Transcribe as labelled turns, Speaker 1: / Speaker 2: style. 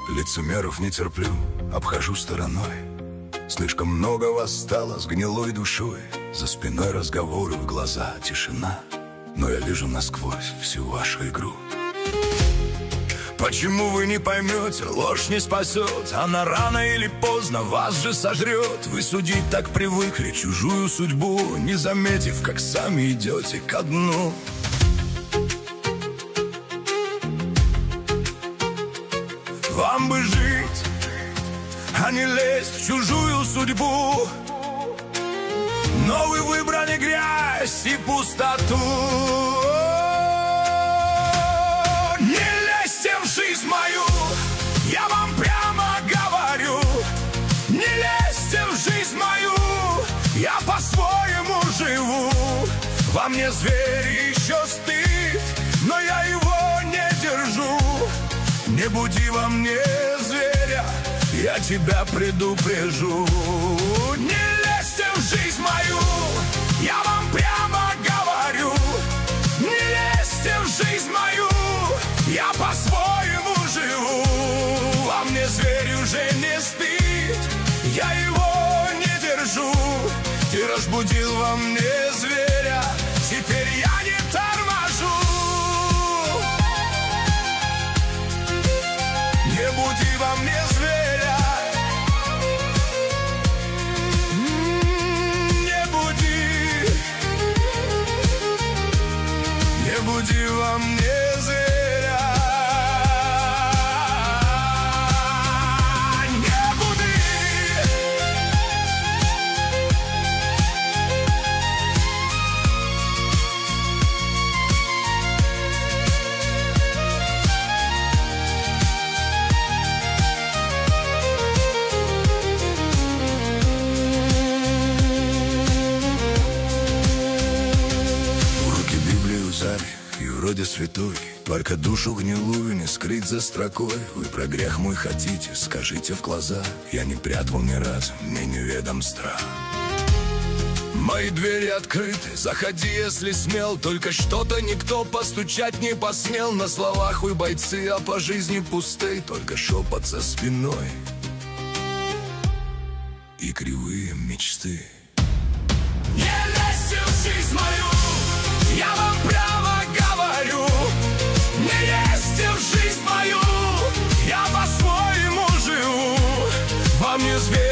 Speaker 1: Лицемеров не терплю, обхожу стороной. Слишком много вас стало с гнилой душой. За спиной разговоры, в глаза тишина, но я вижу насквозь всю вашу игру. Почему вы не поймете, ложь не спасет, она рано или поздно вас же сожрет. Вы судить так привыкли чужую судьбу, не заметив, как сами идете ко дну. Вам бы жить, а не лезть в чужую судьбу, но вы выбрали грязь и пустоту. Не лезьте в жизнь мою, я вам прямо говорю. Не лезьте в жизнь мою, я по-своему живу. Во мне зверь еще стыд, но я его не держу. Не буди во мне зверя, я тебя предупрежу. Не лезьте в жизнь мою, я вам прямо говорю. Не лезьте в жизнь мою, я по-своему живу. Во мне зверь уже не спит, я его не держу. Ты разбудил во мне зверя, теперь я не торможу. Не буди во мне зверя, не буди, не буди во мне зверя, не буди. И вроде святой, только душу гнилую не скрыть за строкой. Вы про грех мой хотите, скажите в глаза. Я не прятал ни разу, мне неведом страх. Мои двери открыты, заходи, если смел. Только что-то никто постучать не посмел. На словах вы бойцы, а по жизни пусты. Только шепот за спиной и кривые мечты. Не лезьте в жизнь мою, я вам прямо говорю. Не лезьте в жизнь мою, я по-своему живу. Во мне зверь